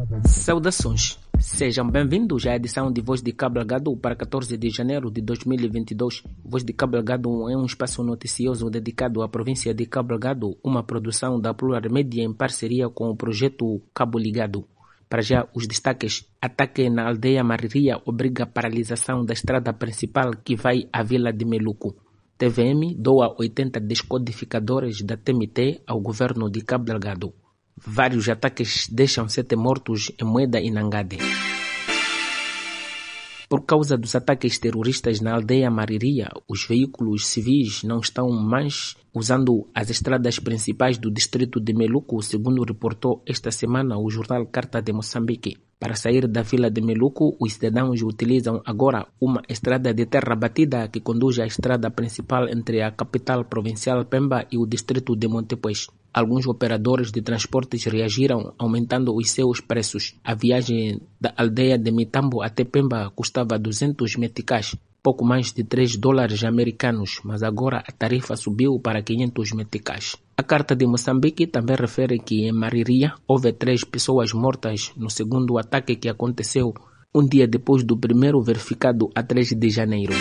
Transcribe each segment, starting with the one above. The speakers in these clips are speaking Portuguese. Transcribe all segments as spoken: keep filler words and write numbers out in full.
Saudações, sejam bem-vindos à edição de Voz de Cabo Delgado para quatorze de janeiro de dois mil e vinte e dois. Voz de Cabo Delgado é um espaço noticioso dedicado à província de Cabo Delgado, uma produção da Plural Media em parceria com o projeto Cabo Ligado. Para já, os destaques: ataque na aldeia Mariria obriga a paralisação da estrada principal que vai à vila de Meluco. T V M doa oitenta descodificadores da T M T ao governo de Cabo Delgado. Vários ataques deixam sete mortos em Moeda e Nangade. Por causa dos ataques terroristas na aldeia Mariria, os veículos civis não estão mais usando as estradas principais do distrito de Meluco, segundo reportou esta semana o jornal Carta de Moçambique. Para sair da vila de Meluco, os cidadãos utilizam agora uma estrada de terra batida que conduz à estrada principal entre a capital provincial Pemba e o distrito de Montepuez. Alguns operadores de transportes reagiram aumentando os seus preços. A viagem da aldeia de Mitambo até Pemba custava duzentos meticais, pouco mais de três dólares americanos, mas agora a tarifa subiu para quinhentos meticais. A Carta de Moçambique também refere que em Mariria houve três pessoas mortas no segundo ataque que aconteceu um dia depois do primeiro verificado a três de janeiro.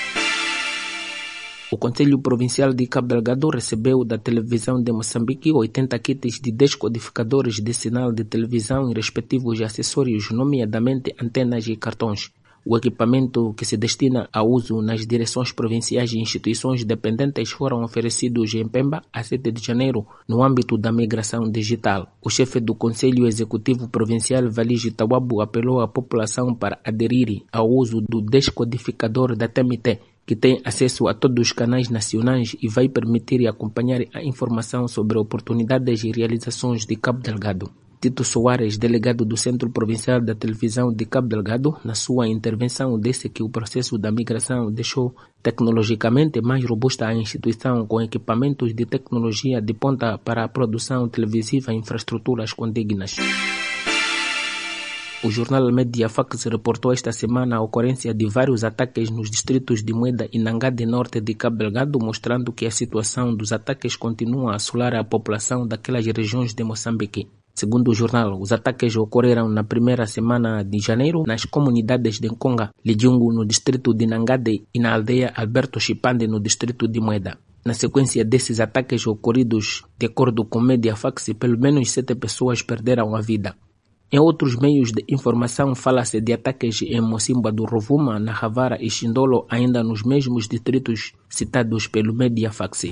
O Conselho Provincial de Cabo Delgado recebeu da televisão de Moçambique oitenta kits de descodificadores de sinal de televisão e respectivos acessórios, nomeadamente antenas e cartões. O equipamento, que se destina a uso nas direções provinciais e instituições dependentes, foram oferecidos em Pemba a sete de janeiro, no âmbito da migração digital. O chefe do Conselho Executivo Provincial, Valigi Tawabu, apelou à população para aderir ao uso do descodificador da T M T, que tem acesso a todos os canais nacionais e vai permitir acompanhar a informação sobre oportunidades e realizações de Cabo Delgado. Tito Soares, delegado do Centro Provincial da Televisão de Cabo Delgado, na sua intervenção disse que o processo da migração deixou tecnologicamente mais robusta a instituição, com equipamentos de tecnologia de ponta para a produção televisiva e infraestruturas condignas. O jornal Mediafax reportou esta semana a ocorrência de vários ataques nos distritos de Moeda e Nangade Norte de Cabo Delgado, mostrando que a situação dos ataques continua a assolar a população daquelas regiões de Moçambique. Segundo o jornal, os ataques ocorreram na primeira semana de janeiro nas comunidades de Nkonga, Lijungu, no distrito de Nangade, e na aldeia Alberto Chipande, no distrito de Moeda. Na sequência desses ataques ocorridos, de acordo com Mediafax, pelo menos sete pessoas perderam a vida. Em outros meios de informação, fala-se de ataques em Mocimba do Rovuma, na Havara e Xindolo, ainda nos mesmos distritos citados pelo Mediafax.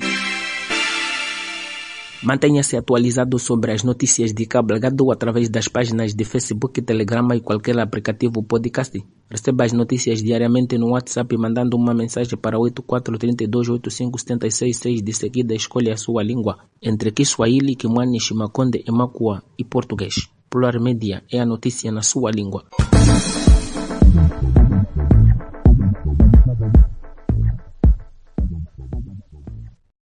Mantenha-se atualizado sobre as notícias de Cabo Delgado através das páginas de Facebook, Telegram e qualquer aplicativo podcast. Receba as notícias diariamente no WhatsApp mandando uma mensagem para oito quatro três dois oito cinco sete seis seis. De seguida, escolha a sua língua, entre Kiswahili, Kimwani, Shimakonde, Emakua e Português. Plural Media é a notícia na sua língua.